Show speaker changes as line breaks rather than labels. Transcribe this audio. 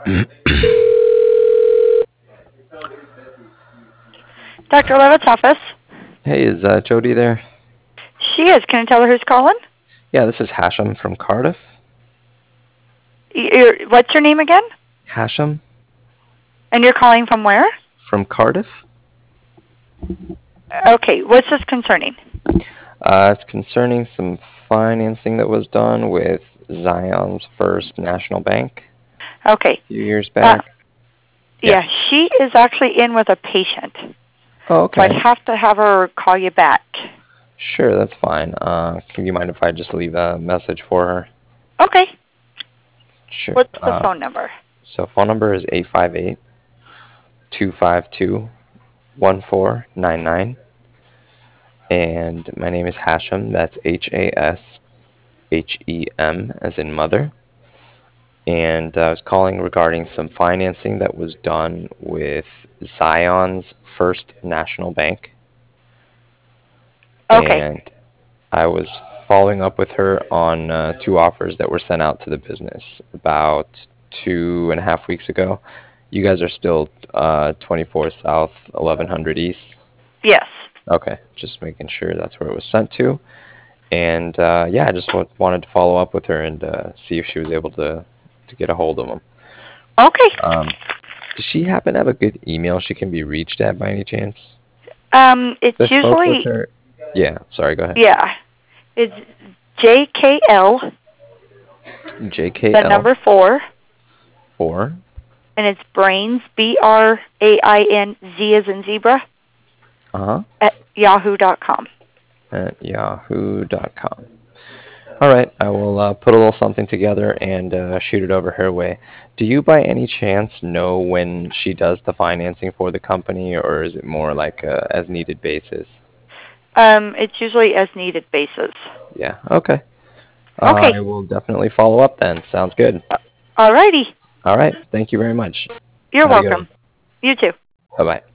Dr. Levitt's office.
Hey, is Jody there?
She is. Can I tell her who's calling?
Yeah, this is Hashem from Cardiff.
What's your name again?
Hashem
And you're calling from where?
from Cardiff.
Okay, what's this concerning?
It's concerning some financing that was done with Zion's First National Bank
Okay.
a few years back.
Yeah, she is actually in with a patient.
Oh, okay.
So I'd have to have her call you back.
Sure, that's fine. Can you mind if I just leave a message for her?
Okay.
Sure.
What's the phone number?
So phone number is 858-252-1499. And my name is Hashem. That's Hashem, as in mother. And I was calling regarding some financing that was done with Zion's First National Bank.
Okay.
And I was following up with her on 2 offers that were sent out to the business about 2.5 weeks ago. You guys are still 24 South, 1100 East?
Yes.
Okay, just making sure that's where it was sent to. And yeah, I just wanted to follow up with her and see if she was able to get a hold of them.
Okay.
Does she happen to have a good email she can be reached at by any chance?
It's
I spoke
usually...
with her. Yeah, sorry, go ahead.
Yeah. It's JKL.
JKL.
The number 4.
4.
And it's Brains, BRAINZ as in zebra. At yahoo.com.
At yahoo.com. All right, I will put a little something together and shoot it over her way. Do you by any chance know when she does the financing for the company, or is it more like a as needed basis?
It's usually as needed basis.
Yeah, okay.
Okay.
I will definitely follow up then. Sounds good.
All righty.
All right, thank you very much.
You're
Have a good one.
welcome. You too.
Bye-bye.